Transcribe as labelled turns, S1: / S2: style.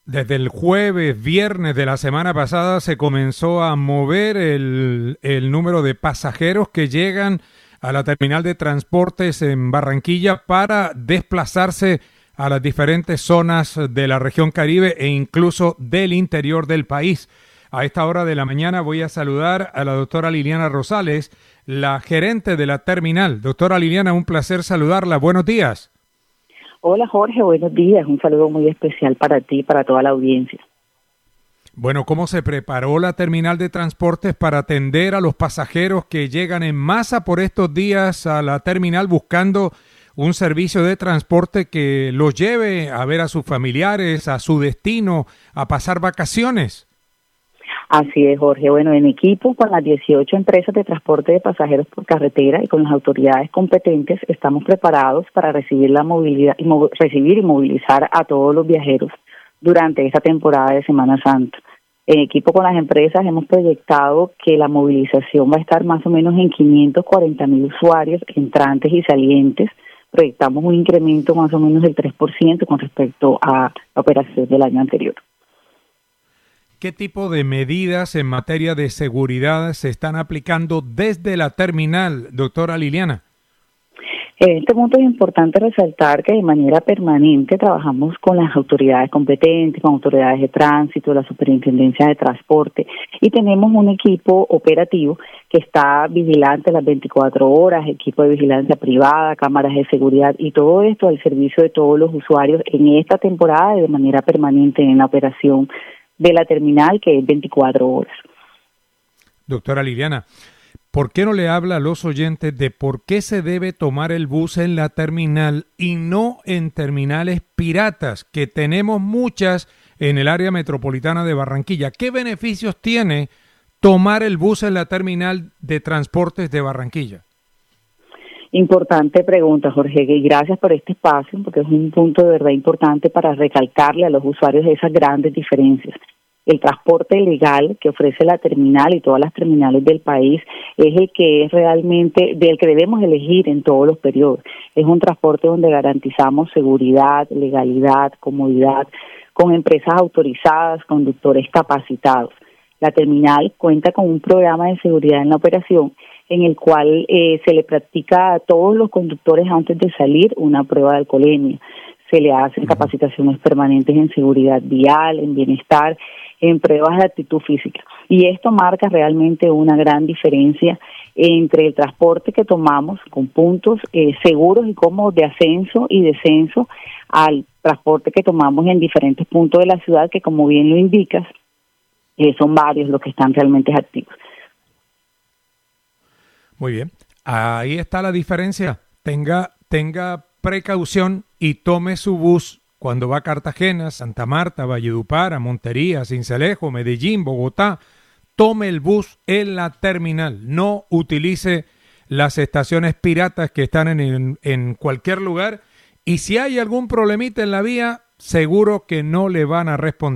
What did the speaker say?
S1: Desde el jueves, viernes de la semana pasada se comenzó a mover el número de pasajeros que llegan a la terminal de transportes en Barranquilla para desplazarse a las diferentes zonas de la región Caribe e incluso del interior del país. A esta hora de la mañana voy a saludar a la doctora Liliana Rosales, la gerente de la terminal. Doctora Liliana, un placer saludarla. Buenos días.
S2: Hola Jorge, buenos días. Un saludo muy especial para ti y para toda la audiencia.
S1: Bueno, ¿cómo se preparó la terminal de transportes para atender a los pasajeros que llegan en masa por estos días a la terminal buscando un servicio de transporte que los lleve a ver a sus familiares, a su destino, a pasar vacaciones?
S2: Así es, Jorge. Bueno, en equipo con las 18 empresas de transporte de pasajeros por carretera y con las autoridades competentes estamos preparados para recibir la movilidad recibir y movilizar a todos los viajeros durante esta temporada de Semana Santa. En equipo con las empresas hemos proyectado que la movilización va a estar más o menos en 540,000 usuarios entrantes y salientes. Proyectamos un incremento más o menos del 3% con respecto a la operación del año anterior.
S1: ¿Qué tipo de medidas en materia de seguridad se están aplicando desde la terminal, doctora Liliana?
S2: En este punto es importante resaltar que de manera permanente trabajamos con las autoridades competentes, con autoridades de tránsito, la superintendencia de transporte, y tenemos un equipo operativo que está vigilante las 24 horas, equipo de vigilancia privada, cámaras de seguridad y todo esto al servicio de todos los usuarios en esta temporada y de manera permanente en la operación de la terminal, que es 24 horas.
S1: Doctora Liliana, ¿por qué no le habla a los oyentes de por qué se debe tomar el bus en la terminal y no en terminales piratas, que tenemos muchas en el área metropolitana de Barranquilla? ¿Qué beneficios tiene tomar el bus en la terminal de transportes de Barranquilla?
S2: Importante pregunta, Jorge, y gracias por este espacio, porque es un punto de verdad importante para recalcarle a los usuarios esas grandes diferencias. El transporte legal que ofrece la terminal y todas las terminales del país es el que es realmente del que debemos elegir en todos los periodos. Es un transporte donde garantizamos seguridad, legalidad, comodidad, con empresas autorizadas, conductores capacitados. La terminal cuenta con un programa de seguridad en la operación en el cual se le practica a todos los conductores antes de salir una prueba de alcoholemia. Se le hacen capacitaciones permanentes en seguridad vial, en bienestar, en pruebas de actitud física. Y esto marca realmente una gran diferencia entre el transporte que tomamos con puntos seguros y cómodos de ascenso y descenso al transporte que tomamos en diferentes puntos de la ciudad, que como bien lo indicas, son varios los que están realmente activos.
S1: Muy bien, ahí está la diferencia. Tenga precaución y tome su bus cuando va a Cartagena, Santa Marta, Valledupar, a Montería, Sincelejo, Medellín, Bogotá. Tome el bus en la terminal, no utilice las estaciones piratas que están en cualquier lugar, y si hay algún problemita en la vía, seguro que no le van a responder.